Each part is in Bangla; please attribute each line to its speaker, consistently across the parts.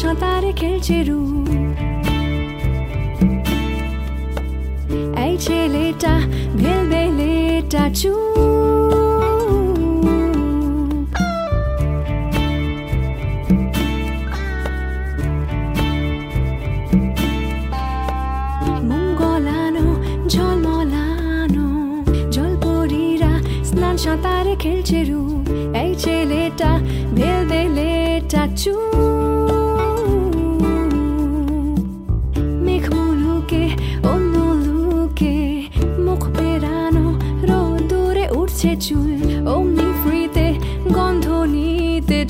Speaker 1: সাঁতারে খেলছে রূপ। এই ছেলেটা ভেলভেলেটা ঝলমলানো জলপরীরা স্নান সাঁতারে খেলছে রূপ। এই ছেলেটা ভেলভেলেটা মেঘ মুলুকে অন্য লুকে মুখ পেরানো রোদুরে উঠছে চুল। অমনি ফ্রিতে গন্ধ নিতে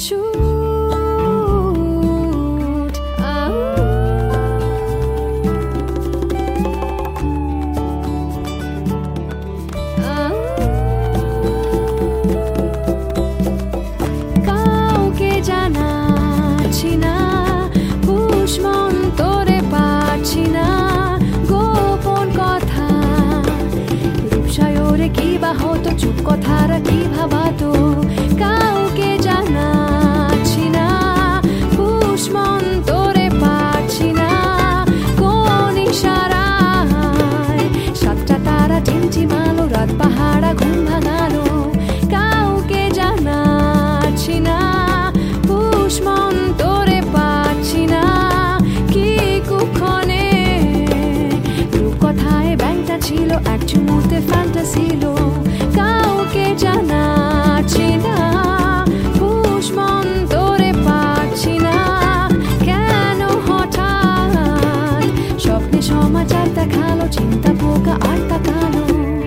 Speaker 1: কাউকে জানাচ্ছি না, পুষ্মন্তরে পাচ্ছি না গোপন কথা। রূপসায়রে কি বা হতো, চুপ কথারা কি ভাবাতো। কাউকে জানাচ্ছি না, পুষ্মন্তরে পাচ্ছি না কোন ইশারায়। সাতটা তারা টিমটিমালো, রাত পাহাড়া ঘুম ভাঙালো। কাউকে জানাচ্ছি না, পুষ্মন্তরে পাচ্ছি না কি কুক্ষণে। রূপকথায় ব্যাংকটা ছিল, এক চুমুতে ফ্যান্টাসিল। কাউকে জানাচ্ছি না, পুষ্মন্তরে পাচ্ছি না কেন হঠাৎ স্বপ্নে সমাচার দেখালো। চিন্তা পোকা আর তাকালো।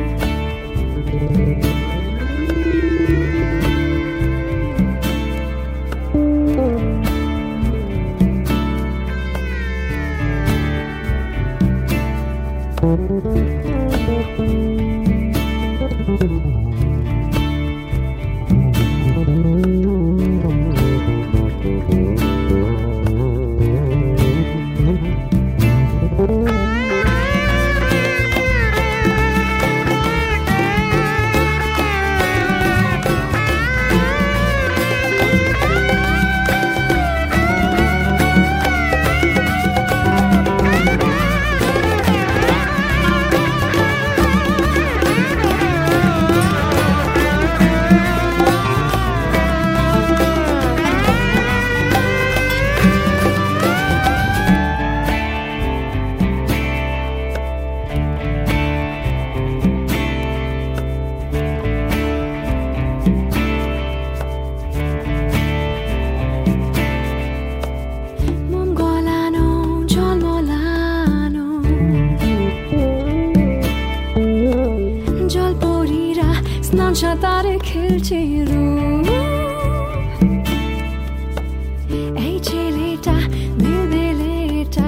Speaker 1: জলপরীরা স্নান সাঁতারে খেলছে রূপ। এই ছেলেটা ভেলভেলেটা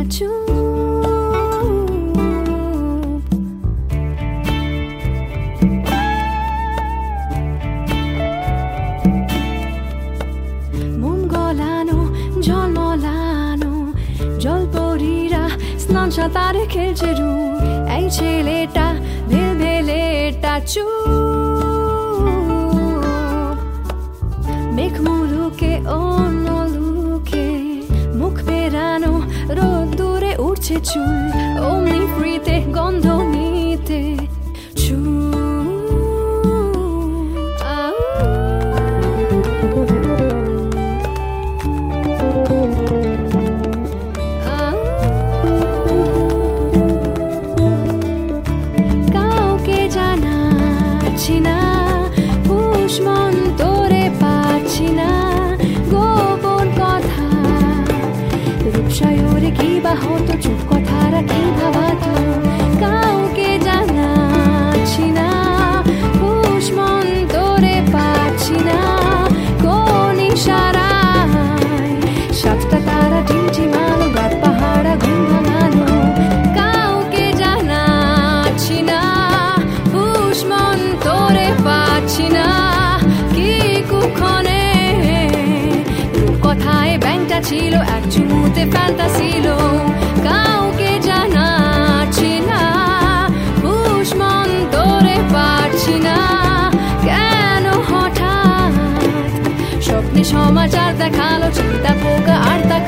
Speaker 1: মোম গলানো ঝলমলানো জলপরীরা স্নান সাঁতারে খেলছে রূপ। এই ছেলেটা ভেলভেলেটা মেঘ মুলুকে অন্য লুকে মুখ পেরানো রোদুরে উঠছে চুল। অমনি ফ্রিতে গন্ধ নিতে কাউকে জানাচ্ছি না, পুষ্মন্তরে পাচ্ছি না গোপন কথা। রূপসায়রে কি বা হতো, চুপ কথারা কি ভাবাতো। কাউকে জানাচ্ছি না, পুষ্মন্তরে পাচ্ছি না কোন ইশারায়। সাতটা তারা টিমটিমালো, রাত পাহাড়া ঘুম ভাঙালো। কাউকে জানাচ্ছি না, পুষ্মন্তরে পাচ্ছি না কি কুক্ষণে। রূপকথায় ব্যাংকটা ছিল, এক চুমুতে ফ্যান্টাসিল। কাউকে জানাচ্ছি না, পুষ্মন্তরে পাচ্ছি না কেন হঠাৎ স্বপ্নে সমাচার দেখালো। চিন্তা পোকা আর